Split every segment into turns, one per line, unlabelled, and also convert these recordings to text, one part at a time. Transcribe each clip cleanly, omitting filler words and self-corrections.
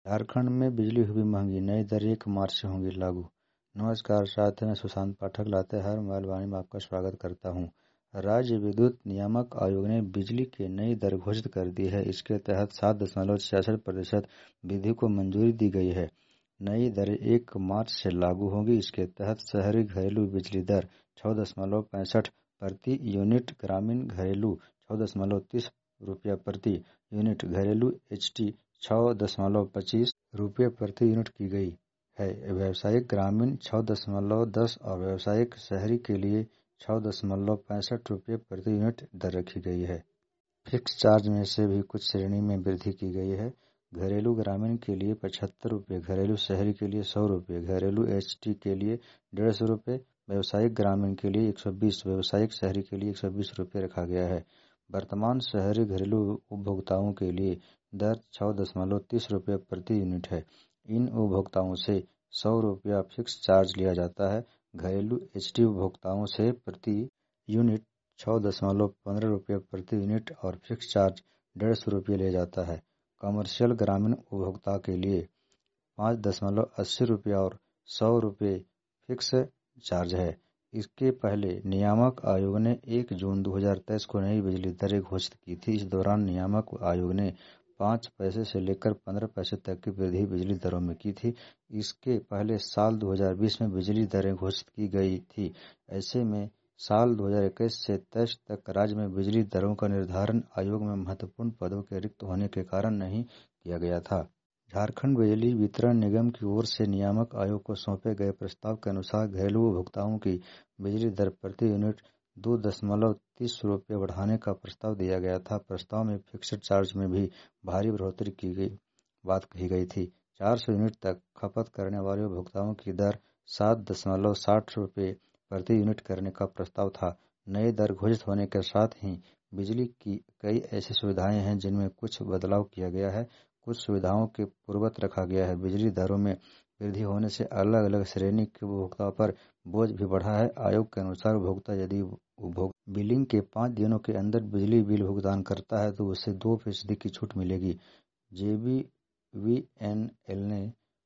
झारखंड में बिजली हुई महंगी, नई दर 1 मार्च से होंगी लागू। नमस्कार साथियों, मैं सुशांत पाठक लातेहार मोबाइल वाणी में आपका स्वागत करता हूं। राज्य विद्युत नियामक आयोग ने बिजली की नई दर घोषित कर दी है। इसके तहत 7.66% वृद्धि को मंजूरी दी गई है। नई दर 1 मार्च से लागू होगी। इसके तहत शहरी घरेलू बिजली दर 6.65 प्रति यूनिट, ग्रामीण घरेलू 6.30 रुपया प्रति यूनिट, घरेलू HT 6.25 रुपये प्रति यूनिट की गई है। व्यावसायिक ग्रामीण 6.10 और व्यावसायिक शहरी के लिए 6.65 रुपये प्रति यूनिट दर रखी गई है। फिक्स चार्ज में से भी कुछ श्रेणी में वृद्धि की गई है। घरेलू ग्रामीण के लिए 75 रुपये, घरेलू शहरी के लिए 100 रुपये, घरेलू HT के लिए 150 रुपये, व्यावसायिक ग्रामीण के लिए 120, व्यावसायिक शहरी के लिए 120 रुपये रखा गया है। वर्तमान शहरी घरेलू उपभोक्ताओं के लिए दर 6.30 रुपये प्रति यूनिट है। इन उपभोक्ताओं से 100 रुपया फिक्स चार्ज लिया जाता है। घरेलू HT उपभोक्ताओं से प्रति यूनिट 6.15 रुपये प्रति यूनिट और फिक्स चार्ज 150 रुपये लिया जाता है। कमर्शियल ग्रामीण उपभोक्ता के लिए 5.80 रुपया और 100 रुपये फिक्स चार्ज है। इसके पहले नियामक आयोग ने 1 जून 2023 को नई बिजली दरें घोषित की थी। इस दौरान नियामक आयोग ने 5 पैसे से लेकर 15 पैसे तक की वृद्धि बिजली दरों में की थी। इसके पहले साल 2020 में बिजली दरें घोषित की गई थी। ऐसे में साल 2021 से 23 तक राज्य में बिजली दरों का निर्धारण आयोग में महत्वपूर्ण पदों के रिक्त होने के कारण नहीं किया गया था। झारखंड बिजली वितरण निगम की ओर से नियामक आयोग को सौंपे गए प्रस्ताव के अनुसार घरेलू उपभोक्ताओं की बिजली दर प्रति यूनिट 2.30 रुपये बढ़ाने का प्रस्ताव दिया गया था। प्रस्ताव में फिक्स्ड चार्ज में भी भारी बढ़ोतरी की बात कही गई थी। 400 यूनिट तक खपत करने वाले उपभोक्ताओं की दर 7.60 रुपये प्रति यूनिट करने का प्रस्ताव था। नई दर घोषित होने के साथ ही बिजली की कई ऐसी सुविधाएं हैं जिनमें कुछ बदलाव किया गया है, कुछ सुविधाओं के पूर्ववत रखा गया है। बिजली दरों में वृद्धि होने से अलग अलग श्रेणी के उपभोक्ताओं पर बोझ भी बढ़ा है। आयोग के अनुसार उपभोक्ता यदि बिलिंग के 5 दिनों के अंदर बिजली बिल भुगतान करता है तो उसे 2% की छूट मिलेगी। JBVNL ने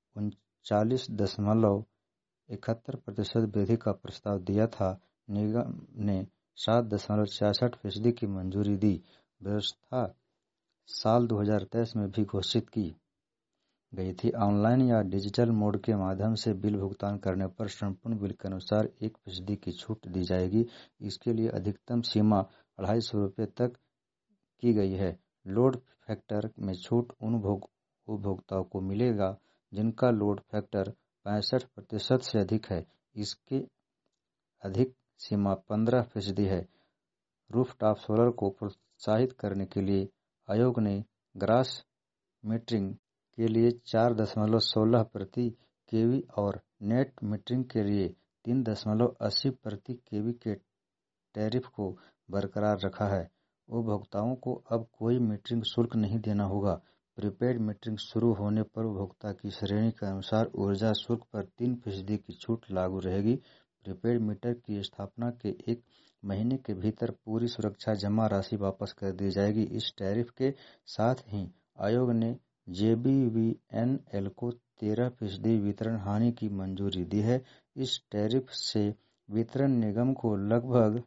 39.71% वृद्धि का प्रस्ताव दिया था। निगम ने 7.66% की मंजूरी दी। व्यवस्था साल 2023 में भी घोषित की गई थी। ऑनलाइन या डिजिटल मोड के माध्यम से बिल भुगतान करने पर संपूर्ण बिल के अनुसार 1% की छूट दी जाएगी। इसके लिए अधिकतम सीमा 250 रुपये तक की गई है। लोड फैक्टर में छूट उन उपभोक्ताओं को मिलेगा जिनका लोड फैक्टर 65% से अधिक है। इसके अधिक सीमा 15% है। रूफटॉप सोलर को प्रोत्साहित करने के लिए आयोग ने ग्रॉस मीटरिंग के लिए 4.16 प्रति केवी और नेट मीटरिंग के लिए 3.80 प्रति केवी के टैरिफ को बरकरार रखा है। उपभोक्ताओं को अब कोई मीटरिंग शुल्क नहीं देना होगा। प्रीपेड मीटरिंग शुरू होने पर उपभोक्ता की श्रेणी के अनुसार ऊर्जा शुल्क पर 3% की छूट लागू रहेगी। प्रीपेड मीटर की स्थापना के 1 महीने के भीतर पूरी सुरक्षा जमा राशि वापस कर दी जाएगी। इस टैरिफ के साथ ही आयोग ने JBVNL को 13% वितरण हानि की मंजूरी दी है। इस टैरिफ से वितरण निगम को लगभग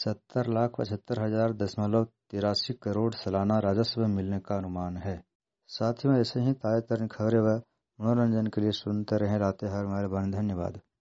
70,75,083 करोड़ सालाना राजस्व मिलने का अनुमान है। साथियों, ऐसे ही ताज़ा तरीन खबरें व मनोरंजन के लिए सुनते रहें लातेहार मोबाइल वाणी। धन्यवाद।